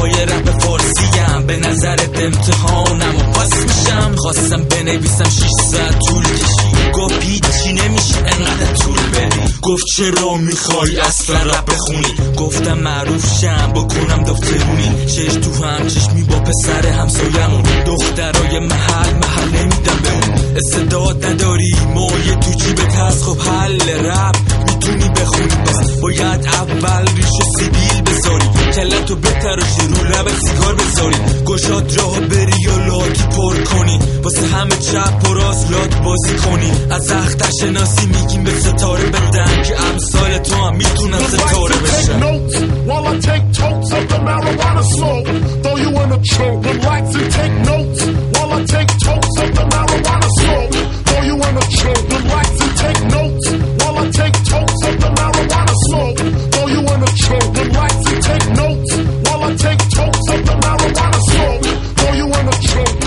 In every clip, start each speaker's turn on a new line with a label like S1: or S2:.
S1: پای رپ فارسیم، به نظرت امتحانم و پاس میشم. خواستم بنویسم 6 ساعت طول کشی، گفت هیچی نمیشه انقدر طول بدی. گفت چرا میخوای اصلا رپ بخونی؟ گفتم معروف شم بکنم دفترونی، چش تو هم چشمی با پسر همسایمون، دخترای محل نمیدم بمون. استعداد نداری مایه تو جیبت هست، خب حل رپ میتونی بخونی، بس باید اول ریش و سیبیل بذاری، کلتو بتراشی رو لبت سیگار بذاری، گشاد راه بری یا لاکی پر کنی، واسه همه چپ و راست لات بازی کنی. از اختر شناسی میگیم به ستاره بدن که امثال تو هم میتونن ستاره بشن.
S2: While I take totes of the marijuana smoke, throw you in a choke, relax and take notes. While I take totes of the marijuana smoke, throw you in a choke, relax and take notes. While I take totes of the marijuana smoke, throw you in a choke, relax and take notes. While I take totes of the marijuana smoke, throw you in a choke.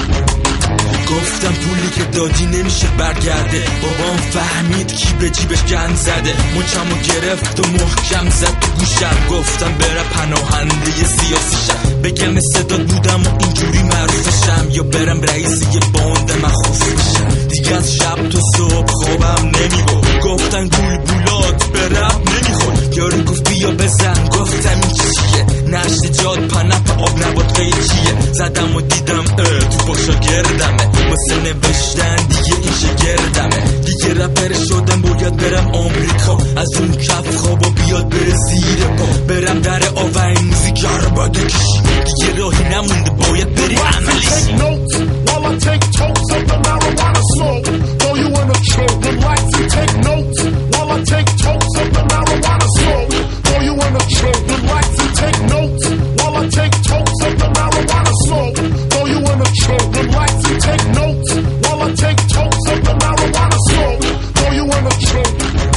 S1: گفتم پولی که دادی نمیشه برگرده، بابام فهمید کی به جیبش گند زده، مچمو گرفت و محکم زد تو گوشم. گفتم برم پناهنده سیاسی شم، بگم استعداد بودم و اینجوری معروفشم، یا برم رئیس یه باند مخوف بشم. دیگه از شب تا صبح خوابم نمیبرد، گفتن گول بولات به رپ نمیخور. یارو گفت بیا بزن، گفتم این چیه؟ نشت جاد پنپ آب نبات غیر چیه؟ زدم و دیدم تو باشا گردمه، واسه نوشتن دیگه این شگردمه. دیگه رپر شدم باید برم آمریکا، از اون کف خوابا بیاد بره زیر پا، برم در آوین موزیک عربات کشی، دیگه راهی نمونده باید بری عملیشی.
S2: While I take totes of the marijuana smoke, throw you in a choke, relax and take notes. While I take totes of the marijuana smoke, throw you in a choke, relax and take notes. While I take totes of the marijuana smoke, throw you in a choke, relax and take notes. While I take totes of the marijuana smoke, throw you in a choke.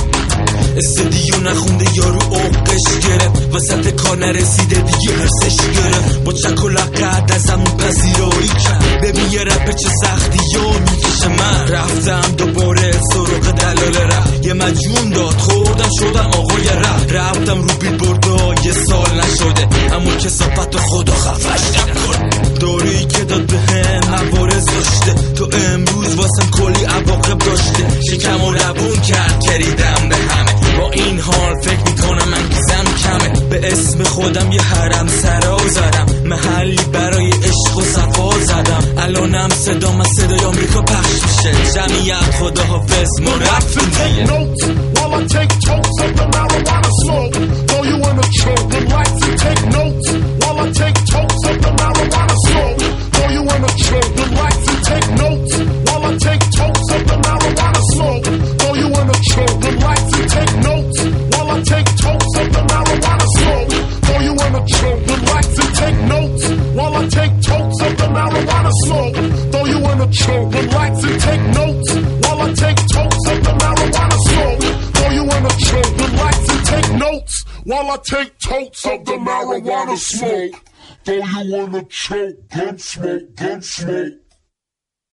S1: استدیو نخونده یارو عقش گرفت، وسط کار نرسیده دیگه هرسش گرفت، با چک و لقد از همون پذیرایی کرد. ببین یه رپ چه سختی یا میکشه، من رفتم دوباره سراغ دلال رپ، یه مجون داد خوردم شدم آقای رپ، رفتم رو بیلبوردا یه سال نشده، اما کثافت خدا خفش نکن. دارویی که داد به هم عوارض داشته، تو امروز واسم کلی عواقب داشته، شکم و لبون کرد کریدم به همه. با این حال فکر میکنم انگیزم کمه، به اسم خودم یه حرم سرا زدم، محلی برای عشق و صفا زدم، الانم صدام از صدای آمریکا پخش میشه. جمعیت خدا حافظ ما رفتیم دیگه.
S2: While I take totes of the marijuana smoke, throw you in a choke, relax and take notes. While I take totes of the marijuana smoke, throw you in a choke, relax and take notes. While I take totes of the marijuana smoke, throw you in a choke, relax and take notes. While I take totes of the marijuana smoke, throw you in a choke, relax and take notes. While I take totes of the marijuana smoke, throw you in a choke, relax and take notes. While I take totes of the marijuana smoke, throw you in a choke, relax and take notes. While I take totes of the marijuana smoke, throw you in a choke, gun smoke, gun smoke.